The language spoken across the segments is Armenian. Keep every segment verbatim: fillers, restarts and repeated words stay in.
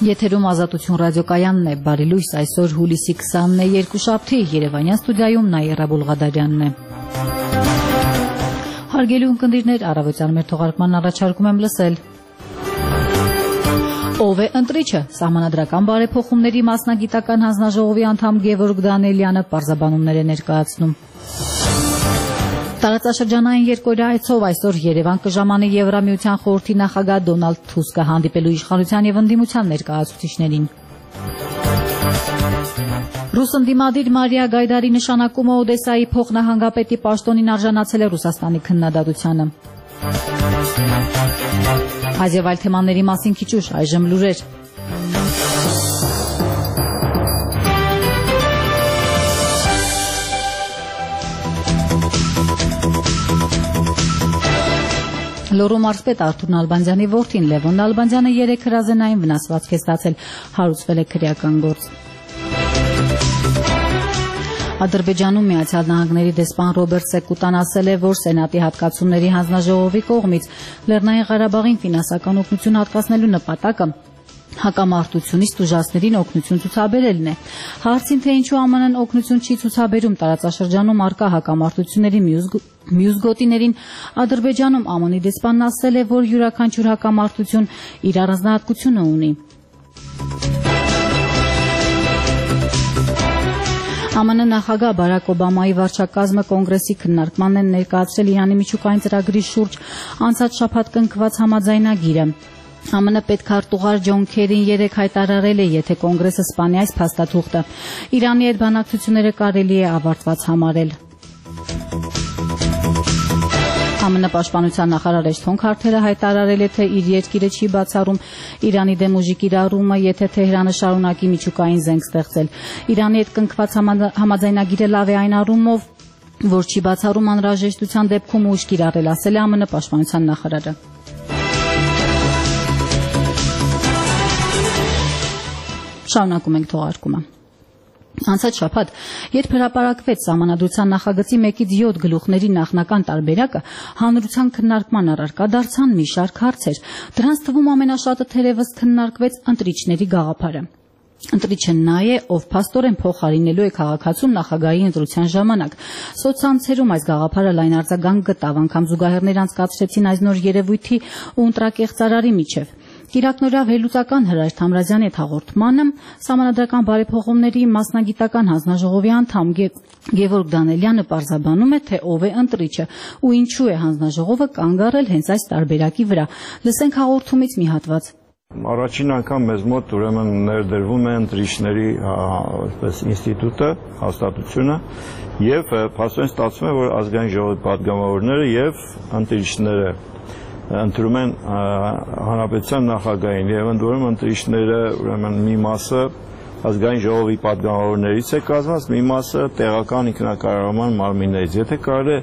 Եթերում Ազատություն ռադիոկայանն է, բարի լույս, այսօր հուլիսի քսանն է, երկուշաբթի, Երևանյան ստուդիայում Նաիրա Բուլղադարյանն է։ Հարգելի ունկնդիրներ, առավոտյան մեր թողարկման առաջարկում եմ լսել։ Ով է ընտրիչը, Սահմանադրական բարեփոխումների մասնագիտական հանձնաժողովի անդամ Գևորգ Դանելյանը պարզաբանումներ է ներկայացնում։ Տարածաշրջանային երկօրյա այցով այսօր Երևան կժամանի Եվրամիության խորհրդի նախագահ Դոնալդ Թուսկը հանդիպելու իշխանության եւ ընդդիմության ներկայացուցիչներին։ Ռուս ընդդիմադիր Մարիա Գայդարի նշանակումը Օդեսայի փոխնահանգապետի պաշտոնին արժանացել է Ռուսաստանի քննադատությանը։ Այս եւ այլ թեմաների մասին քիչ ուշ, այժմ լուրեր։ Լոռու մարզպետ Արթուր Նալբանդյանի որդին Լևոն Նալբանդյանը երեք հրազենային վնասվածք է ստացել, հարուցվել է քրեական գործ։ Ադրբեջանում Միացյալ Նահանգների դեսպան Ռոբերտ Սեկուտան ասել է, որ Սենատի հատկացումների հանձնաժողովի կողմից Լեռնային Ղարաբաղին ֆինանսական օգնություն հատկացնելու նպատակը հակամարտությունից տուժածներին օգնություն ցուցաբերելն է։ Հարցին, թե ինչու ԱՄՆ -ն օգնություն չի ցուցաբերում տարածաշրջանում առկա հակամարտությունների մյուս գոտիներին, Ադրբեջանում ԱՄՆ -ի դեսպանն ասել է, որ յուրաքանչյուր հակամարտություն իր առանձնահատկությունը ունի։ ԱՄՆ նախագահ Բարակ Օբամայի վարչակազմը կոնգրեսի քննարկմանն է ներկայացրել Իրանի միջուկային ծրագրի շուրջ անցած շաբաթ կնքված համաձայնագիրը։ ԱՄՆ պետքարտուղար Ջոն Քերին երեկ հայտարարել է, եթե կոնգրեսը սպանի այս փաստաթուղթը, Իրանի հետ բանակցությունները կարելի է ավարտված համարել։ ԱՄՆ պաշտպանության նախարար Էշթոն Քարթերը հայտարարել է, թե իր երկիրը չի բացառում Իրանի դեմ ուժի կիրառումը, եթե Թեհրանը շարունակի միջուկային զենք ստեղծել։ Իրանի հետ կնքված համաձայնագիրը լավ է այն առումով, որ չի բացառում անհրաժեշտության դեպքում ուժ կիրառել, ասել է ԱՄՆ պաշտպանության նախարարը։ Շարունակում ենք թողարկումը։ Անցած շաբաթ, երբ հրապարակվեց Սահմանադրության նախագծի մեկից յոթ գլուխների նախնական տարբերակը, հանրության քննարկման առարկա դարձան մի շարք հարցեր։ Դրանց թվում ամենաշատը թերևս քննարկվեց ընտրիչների գաղափարը։ Ընտրիչը նա է, ով փաստորեն փոխարինելու է քաղաքացուն նախագահի ընտրության ժամանակ։ Սոցցանցերում այս գաղափարը լայն արձագանք գտավ, անգամ զուգահեռներ անցկացրեցին այս նոր երևույթի ու ընտրակեղծարարի միջև։ Կիրակնօրյա վերլուծական Հրայր Թամրազյանի հետ հաղորդմանը Սահմանադրական բարեփոխումների մասնագիտական հանձնաժողովի անդամ Գևորգ Դանելյանը պարզաբանում է, թե ով է ընտրիչը ու ինչու է հանձնաժողովը կանգ առել հենց այս տարբերակի վրա։ Լսենք հաղորդումից մի հատված։ Առաջին անգամ մեզ մոտ ուրեմն ներդրվում է ընտրիչների այսպես ինստիտուտը, հաստատությունը եւ փաստորեն ստացվում է, որ ազգային ժողովի պատգամավորները եւ ընտրիչները ընտրում են հանրապետության նախագահին եւ ընդ որում ընտրիչները ուրեմն մի մասը ազգային ժողովի պատգամավորներից է կազմված, մի մասը տեղական ինքնակառավարման մարմիններից։ Եթե կարելի է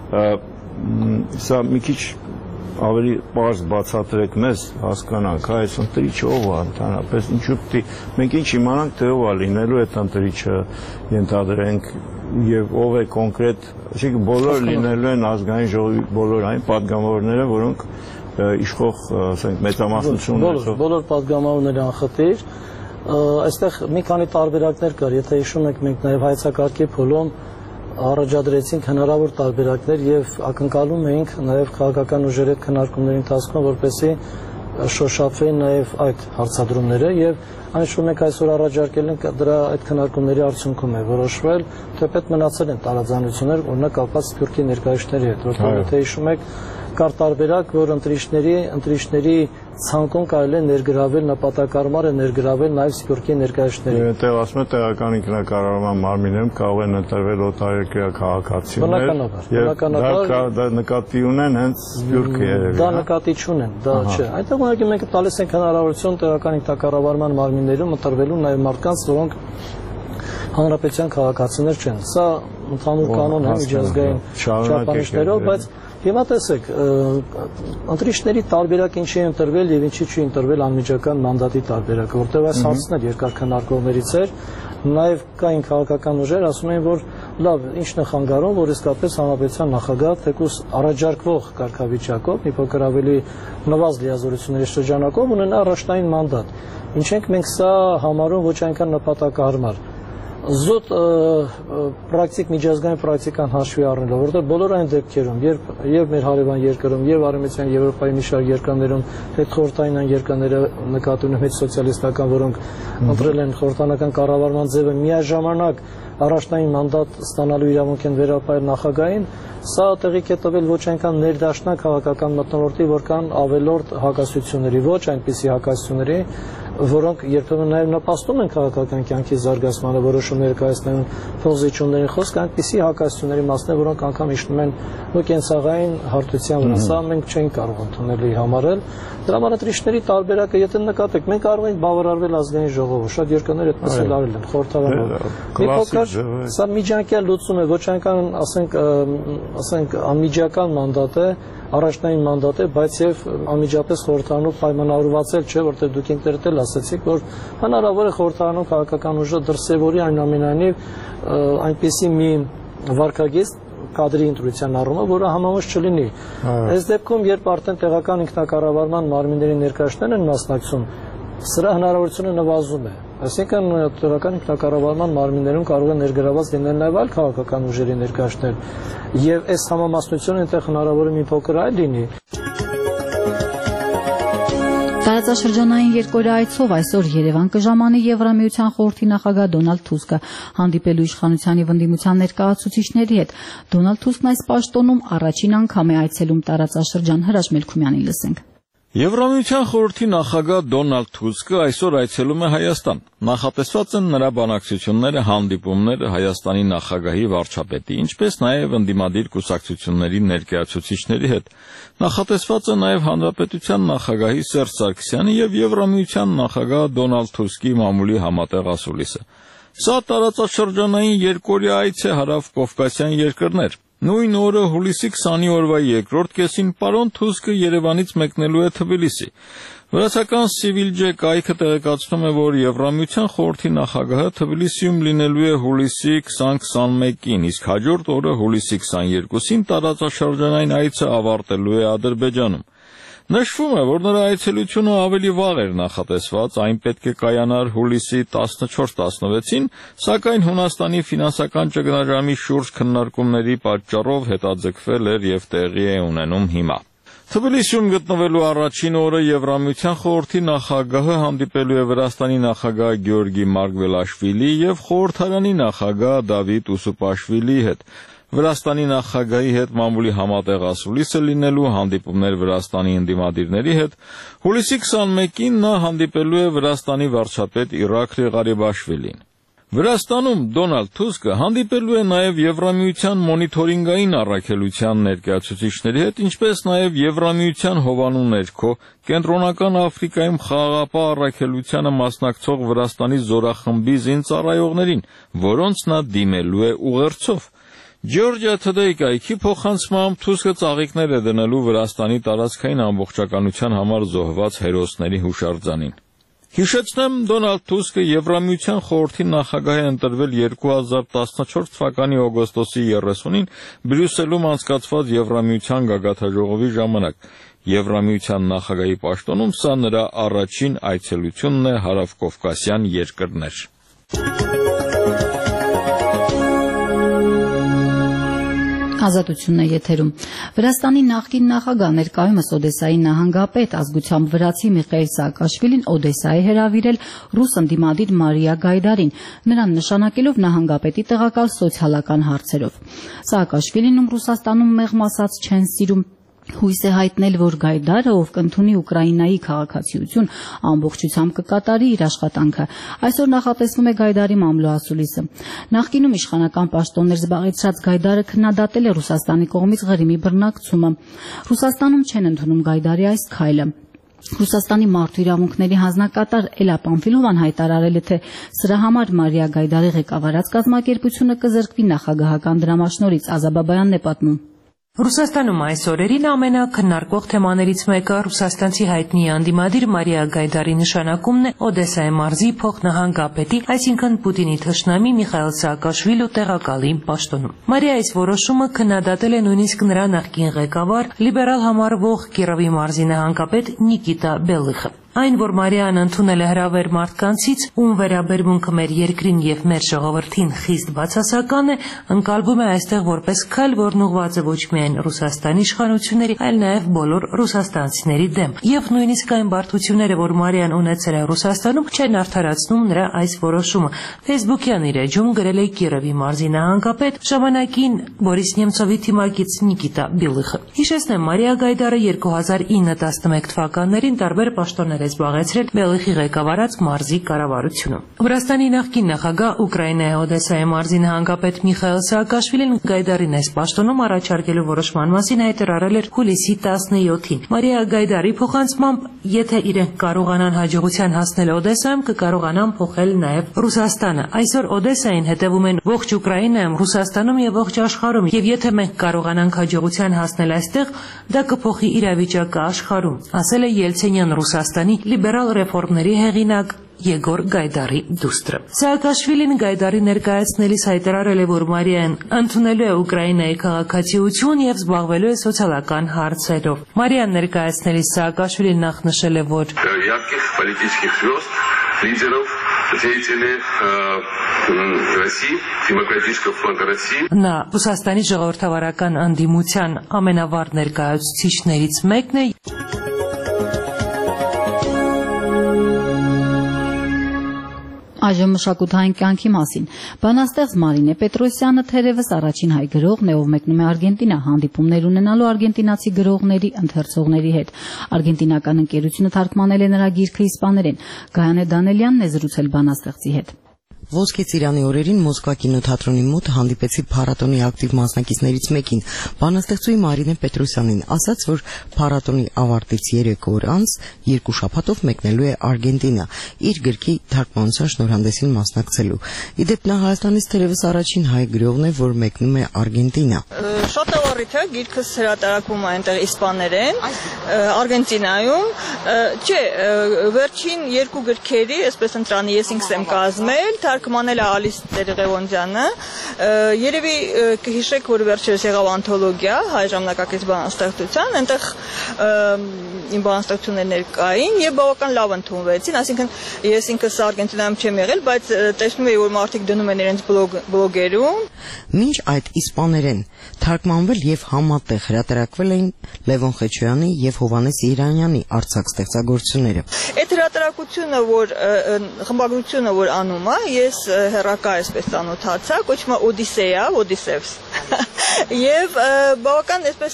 սա մի քիչ ավելի պարզ բացատրեք մեզ, հասկանանք, այս ընտրիչը ով է ընդհանրապես, ինչու պետք է մենք ինչ իմանանք, թե ով է լինելու այդ ընտրիչը, ենթադրենք, եւ ով է կոնկրետ, այսինքն բոլոր լինելու են ազգային ժողովի բոլոր այն պատգամավորները, որոնք իշխող, ասենք, մեծամասնություն ունեցող։ Բոլոր պատգամավորները անխտիր, այստեղ մի քանի տարբերակներ կար, եթե հիշում եք, մենք նաեւ հայեցակարգի փուլում առաջադրեցինք հնարավոր տարբերակներ եւ ակնկալում էինք նաեւ քաղաքական ուժերի հետ քննարկումների ընթացքում, որպեսզի շոշափվեն նաեւ այդ հարցադրումները եւ այն ինչ որ մենք այսօր առաջարկել ենք դրա այդ քննարկումների արդյունքում է որոշվել, թեպետ մնացել են տարաձայնություններ, օրինակ կապված Սփյուռքի ներկայացուցիչների հետ, որտեղ եթե հիշում եք կար տարբերակ, որ ընտրիչների ընտրիչների ցանկում կարելի է ներգրավել նպատակարարը ներգրավել նաև Սփյուռքի ներկայացուցիչների։ Այդտեղ ասում է տեղական ինքնակառավարման մարմիններում կարող են ընտրվել օտարերկրյա քաղաքացիներ։ Բնականաբար, դա նկատի ունեն հենց Սփյուռքը երևի։ Դա նկատի չունեն, դա չէ։ Այնտեղ ուղղակի մենք տալիս ենք հնարավորություն տեղական ինքնակառավարման մարմիններում ընտրվելու նաև մարդկանց, որոնք հանրապետության քաղաքացիներ չեն։ Սա ընդհանուր կանոն է միջազգային չափանիշներով, բայց Հիմա տեսեք, ընտրիչների տարբերակ ինչի է ընտրվել եւ ինչի չի ընտրվել անմիջական մանդատի տարբերակը, որտեղ այս հարցն էլ երկար քննարկողներից էր, նաեւ կային քաղաքական ուժեր, ասում էին, որ լավ, ինչն է խանգարում, որ իսկապես հանրապետության նախագահ թեկուզ առաջարկվող կարգավիճակով, մի փոքր ավելի նվազ լիազորությունների շրջանակով ունենա առաջնային մանդատ։ Ինչ ենք մենք սա համարում ոչ այնքան նպատակահարմար։ Զուտ պրակտիկ միջազգային պրակտիկան հաշվի առնելով, որտեղ բոլոր այն դեպքերում, երբ եւ մեր հարևան երկրում, եւ Արևմտյան Եվրոպայի մի շարք երկրներում, հետխորհրդային երկրները նկատի ունեմ հետ սոցիալիստական, որոնք ընտրել են խորհրդանական կառավարման ձևը միաժամանակ առաջնային մանդատ ստանալու իրավունք են վերապահել նախագահին, սա տեղիք է տվել ոչ այնքան ներդաշնակ քաղաքական մթնոլորտի, որքան ավելորդ հակասությունների, ոչ այնպիսի հակասությունների, որոնք երբեմն նաև նպաստում են քաղաքական կյանքի զարգացմանը, որոշումներ կայացնեն փոխզիջումների խոսք, այնպիսի հակասությունների մասն է, որոնք անգամ իջնում են ու կենցաղային հարթության վրա։ Սա մենք չենք կարող ընդունելի համարել։ Դրա համար ընտրիչների տարբերակը, եթե նկատեք, մենք կարող ենք բավարարվել ազգային ժողովը, շատ երկրներ այդպես էլ արել են, խորհրդարանով։ Մի փոքր սա միջանկյալ լուծում է, ոչ այնքան, ասենք, ասենք անմիջական մանդատ է, առաջնային մանդատ է, բայց եւ անմիջապես խորհրդարանում պայմանավորվածել չէ, որտեղ դուք ինքներդ էլ ասացիք, որ հնարավոր է խորհրդարանում քաղաքական ուժը դրսևորի այնուամենայնիվ այնպիսի մի վարկագիծ կադրի ընտրության առումով, որը համահունչ չլինի։ Այս դեպքում, երբ արդեն տեղական ինքնակառավարման մարմինների ներկայացնեն են մասնակցում, սրա հնարավորությունը նվազում է։ Այսինքն տեղական ինքնակառավարման մարմիններում կարող է ներգրաված լինել նաև այլ քաղաքական ուժերի ներկայացնել, եւ այս համամասնությունը այնտեղ հնարավոր է մի փոքր այլ լինի։ Տարածաշրջանային երկօրյա այցով այսօր Երևան կժամանի Եվրամիության խորհրդի նախագահ Դոնալդ Թուսկը հանդիպելու իշխանության եւ ընդդիմության ներկայացուցիչների հետ։ Դոնալդ Թուսկն այս պաշտոնում առաջին անգամ է այցելում տարածաշրջան, Հրաշ Մելքումյանին լսենք։ Եվրամիության խորհրդի նախագահ Դոնալդ Թուսկը այսօր այցելում է Հայաստան։ Նախատեսված են նրա բանակցությունները, հանդիպումները Հայաստանի նախագահի, վարչապետի, ինչպես նաև ընդդիմադիր կուսակցությունների ներկայացուցիչների հետ։ Նախատեսված է նաև Հանրապետության նախագահի Սերժ Սարգսյանի եւ Եվրամիության նախագահ Դոնալդ Թուսկի մամուլի համատեղ ասուլիսը։ Սա տարածաշրջանային երկօրյա այց է հարավ-կովկասյան երկրներ։ Նույն օրը հուլիսի քսանի օրվա երկրորդ կեսին պարոն Թուսկը Երևանից մեկնելու է Թբիլիսի։ Վրացական Սիվիլջե կայքը տեղեկացնում է, որ Եվրամիության խորհրդի նախագահը Թբիլիսիում լինելու է հուլիսի քսան քսանմեկին, իսկ հաջորդ օրը հուլիսի քսաներկուսին տարածաշրջանային այցը ավարտելու է Ադրբեջանում։ Նշվում է, որ նրա այցելությունը ավելի վաղ էր նախատեսված, այն պետք է կայանար հուլիսի տասնչորս տասնվեցին, սակայն Հունաստանի ֆինանսական ճգնաժամի շուրջ քննարկումների պատճառով հետաձգվել էր եւ տեղի է ունենում հիմա։ Թբիլիսիում գտնվելու առաջին օրը Եվրամիության խորհրդի նախագահը հանդիպելու է Վրաստանի նախագահ Գեորգի Մարգվելաշվիլի եւ խորհրդարանի նախագահ Դավիթ Ուսուպաշվիլիի հետ։ Վրաստանի նախագահի հետ մամուլի համատեղ ասուլիսը լինելու, հանդիպումներ Վրաստանի ընդդիմադիրների հետ, հուլիսի քսանմեկին նա հանդիպելու է Վրաստանի վարչապետ Իրաքլի Ղարիբաշվիլին։ Վրաստանում Դոնալդ Թուսկը հանդիպելու է նաև Եվրամիության մոնիթորինգային առաքելության ներկայացուցիչների հետ, ինչպես նաև Եվրամիության հովանու ներքո Կենտրոնական Աֆրիկայում խաղաղապահ առաքելությանը մասնակցող Վրաստանի զորախմբի զինծառայողներին, որոնց նա դիմելու է ուղերձով։ Georgia Today կայքի փոխանցմամբ Թուսկը ծաղիկներ է դնելու Վրաստանի տարածքային ամբողջականության համար զոհված հերոսների հուշարձանին։ Հիշեցնեմ, Դոնալդ Թուսկը Եվրամիության խորհրդի նախագահ է ընտրվել երկու հազար տասնչորս թվականի օգոստոսի երեսունին Բրյուսելում անցկացված Եվրամիության գագաթնաժողովի ժամանակ։ Եվրամիության նախագահի պաշտոնում սա նրա առաջին այցելությունն է հարավկովկասյան երկրներ։ Ազատությունն է եթերում։ Վրաստանի նախկին նախագահ ներկայումս Օդեսայի նահանգապետ ազգությամբ վրացի Միխայիլ Սաակաշվիլին Օդեսա է հրավիրել ռուս ընդդիմադիր Մարիա Գայդարին, նրան նշանակելով նահանգապետի տեղակալ սոցիալական հարցերով։ Սաակաշվիլին, ում Ռուսաստանում մեղմ ասած չեն սիրում, հույս է հայտնել, որ Գայդարը, ով կընդունի Ուկրաինայի քաղաքացիություն, ամբողջությամբ կկատարի իր աշխատանքը։ Այսօր նախատեսվում է Գայդարի մամլո ասուլիսը։ Նախկինում իշխանական պաշտոններ զբաղեցրած Գայդարը քննադատել է Ռուսաստանի կողմից Ղրիմի բռնակցումը։ Ռուսաստանում չեն ընդունում Գայդարի այս քայլը։ Ռուսաստանի մարդու իրավունքների հանձնակատար Էլա Պամֆիլովան հայտարարել է, թե սրա համար Մարիա Գայդարի ղեկավարած կազմակերպությունը կզրկվի նախագահական դրամաշնորհից։ Ազա Բաբայանն է պատմում։ Ռուսաստանում այս օրերին ամենաքննարկվող թեմաներից մեկը ռուսաստանցի հայտնի անդիմադիր Մարիա Գայդարի նշանակումն է Օդեսայի մարզի փոխնահանգապետի, այսինքն Պուտինի թշնամի Միխայիլ Սաակաշվիլու տեղակալի պաշտոնում։ Մարիայի այս որոշումը քննադատել է նույնիսկ նրա նախկին ղեկավար, լիբերալ համարվող Կիրովի մարզի նահանգապետ Նիկիտա Բելիխը։ Այն, որ Մարիան ընդունել է հրավեր մարդկանցից, ում վերաբերմունքը մեր երկրին եւ մեր ժողովրդին խիստ բացասական է, ընկալվում է այստեղ որպես քայլ, որն ուղղված է ոչ միայն Ռուսաստանի իշխանությունների, այլ նաեւ բոլոր ռուսաստանցիների դեմ։ Եվ նույնիսկ այն բարդությունները, որ Մարիան ունեցել է Ռուսաստանում, չեն արդարացնում նրա այս որոշումը։ Facebook-յան իր էջում գրել է Կիրովի մարզի նահանգապետ, ժամանակին Բորիս Նեմցովի թիմակից Նիկիտա Բելիխը։ Հիշեցնեմ, Մարիա Գայդարը երկու հազար ինը տասնմեկ թվականներին տարբեր պաշտոններ զբաղեցրել Բելիխի ղեկավարած մարզի կառավարությունում։ Վրաստանի նախկին նախագահ Ուկրաինայի Օդեսայի մարզի նահանգապետ Միխայիլ Սաակաշվիլին Գայդարին այս պաշտոնում առաջարկելու որոշման մասին հայտարարել էր հուլիսի տասնյոթին։ Մարիա Գայդարի փոխանցմամբ, եթե իրենք կարողանան հաջողության հասնել Օդեսայում, կկարողանան փոխել նաև Ռուսաստանը։ Այսօր Օդեսային հետևում են ողջ Ուկրաինայում, Ռուսաստանում եւ ողջ աշխարհում, եւ եթե մենք կարողանանք հաջողության հասնել այստեղ, դա կփոխի իրավիճակը աշխարհում, ասել է Ելցինյան Ռուսաստանի լիբերալ ռեֆորմների հեղինակ Եգոր Գայդարի դուստրը։ Սաակաշվիլին Գայդարի ներկայացնելիս հայտարարել է, որ Մարիան ընդունելու է Ուկրաինայի քաղաքացիություն եւ զբաղվելու է սոցիալական հարցերով։ Մարիան ներկայացնելիս Սաակաշվիլին նախ նշել է, որ նա Ռուսաստանի ժողովրդավարական անդիմության ամենավառ ներկայացուցիչներից մեկն է։ Այժմ մշակութային կյանքի մասին։ Բանաստեղծ Մարինե Պետրոսյանը թերևս առաջին հայ գրողն է, ով մեկնում է Արգենտինա հանդիպումներ ունենալու արգենտինացի գրողների, ընթերցողների հետ։ Արգենտինական ընկերությունը թարգմանել է նրա գիրքը իսպաներեն։ Գայանե Դանելյանն է զրուցել բանաստեղծի հետ։ Ոսկե ծիրանի օրերին Մոսկվա կինոթատրոնի մոտ հանդիպեցի փառատոնի ակտիվ մասնակիցներից մեկին, բանաստեղծուհի Մարինե Պետրոսյանին, ասաց, որ փառատոնի ավարտից երեք օր անց երկու շաբաթով մեկնելու է Արգենտինա, իր գրքի թարգմանության շնորհանդեսին մասնակցելու։ Իդեպ նա Հայաստանից թերևս առաջին հայ գրողն է, որ մեկնում է Արգենտինա։ Շատ ավարտիչ է, գիրքս հրատարակվում է այնտեղ իսպաներեն, Արգենտինայում։ Չէ, վերջին երկու գրքերի, այսպես ընտրանի ես ինքս եմ կազմել, թարգմանել է Ալիս Տերեղևոնդյանը։ Երևի կհիշեք, որ վերջերս եղավ անթոլոգիա հայ ժամանակակից բանաստեղծության, այնտեղ իմ բանաստեղծություններն կային եւ բավական լավ ընդունվեցին, այսինքն ես ինքս Արգենտինայում չեմ եղել, բայց տեսնում եի, որ մարդիկ դնում են իրենց բլոգերում։ Մինչ այդ իսպաներեն թարգմանվել եւ համատեղ հրատարակվել էին Լևոն Խեչոյանի եւ Հովանես Իրանյանի արձակ ստեղծագործությունները։ Այդ հրատարակությունը, որ խմբագրությունը, որ անում է, ես հերակա այսպես ծանոթացա, կոչվում է Օդիսեա, Օդիսևս։ Եվ բավական այսպես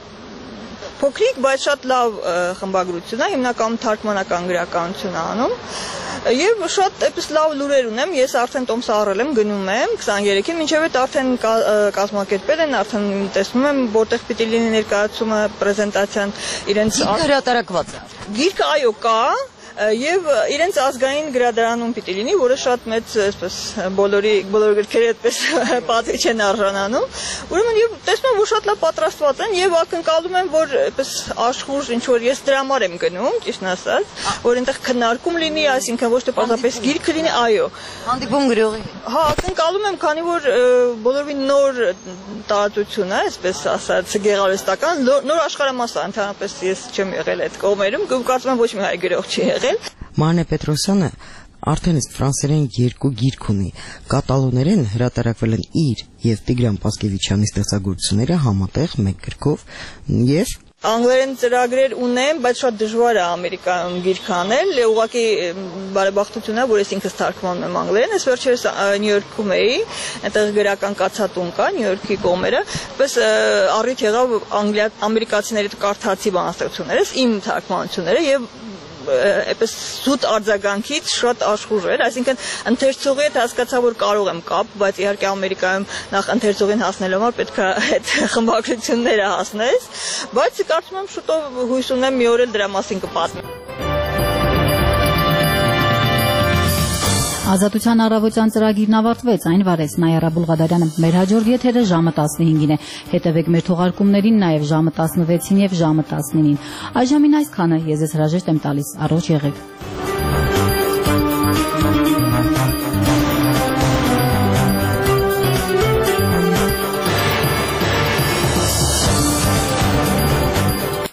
փոքրիկ, բայց շատ լավ խմբագրություն է, հիմնականում թարգմանական գրականություն է անում։ Եվ շատ այնպես լավ լուրեր ունեմ, ես արդեն տոմսահարել եմ, գնում եմ քսաներեքին, մինչև այդ արդեն կազմակերպել են, արդեն տեսնում եմ, որտեղ պիտի լինի ներկայացումը, պրեզենտացիան, իրենց հրատարակված է։ Գիրքը այո կա, եւ իրենց ազգային գրադարանում պիտի լինի, որը շատ մեծ, այսպես բոլորի բոլոր գրքերը այդպես պատվի չեն արժանանում։ Ուրեմն եւ տեսնում եմ, որ շատ լավ պատրաստված են եւ ակնկալում եմ, որ այպես աշխուժ ինչ որ ես դրա համար եմ գնում, ճիշտն ասած, որ այնտեղ քննարկում լինի, այսինքն ոչ թե պարզապես գիրքը լինի, այո։ Հանդիպում գրողի։ Հա, ակնկալում եմ, քանի որ բոլորի նոր տարածություն է, այսպես ասած, գեղարվեստական, նոր աշխարհամաս է, ընդհանրապես ես չեմ եղել այդ կողմերում, կարծում եմ ոչ մի հայ գրող չի եղել։ Մարինե Պետրոսյանը արդեն իսկ ֆրանսերեն երկու գիրք ունի, կատալոներեն հրատարակվել են իր եւ Տիգրան Պասկևիչյանի ստեղծագործությունները համատեղ մեկ գրքով եւ անգլերեն ծրագրեր ունեմ, բայց շատ դժվար է Ամերիկայում գիրք անել, ուղղակի բարեբախտություն է, որ ես ինքս թարգմանում եմ անգլերեն, ես վերջերս Նյու Յորքում էի, այնտեղ գրական կացատուն կա Նյու Յորքի կողմերը, պես առիթ եղավ ամերիկացիների կարդացի բանաստեղծություններս, իմ թարգմանությունները եւ այպես զուտ արձագանքից շատ աշխուժ էր, այսինքն ընթերցողի հետ հասկացա, որ կարող եմ կապ, բայց իհարկե Ամերիկայում նախ ընթերցողին հասնելու համար պետք է այդ խմբագրությունները հասնես, բայց կարծում եմ շուտով հույս ունեմ մի օր էլ դրա մասին կպատմեմ։ Ազատության առավոտյան ծրագիրն ավարտվեց, այն վարեց Նայարա Բուլղադարյանը։ Մեր հաջորդ եթերը ժամը տասնհինգին է։ Հետևեք մեր թողարկումներին նաև ժամը տասնվեցին եւ ժամը տասնինին։ Այժմին այսքանը, ես ձեզ հրաժեշտ եմ տալիս, առողջ եղեք։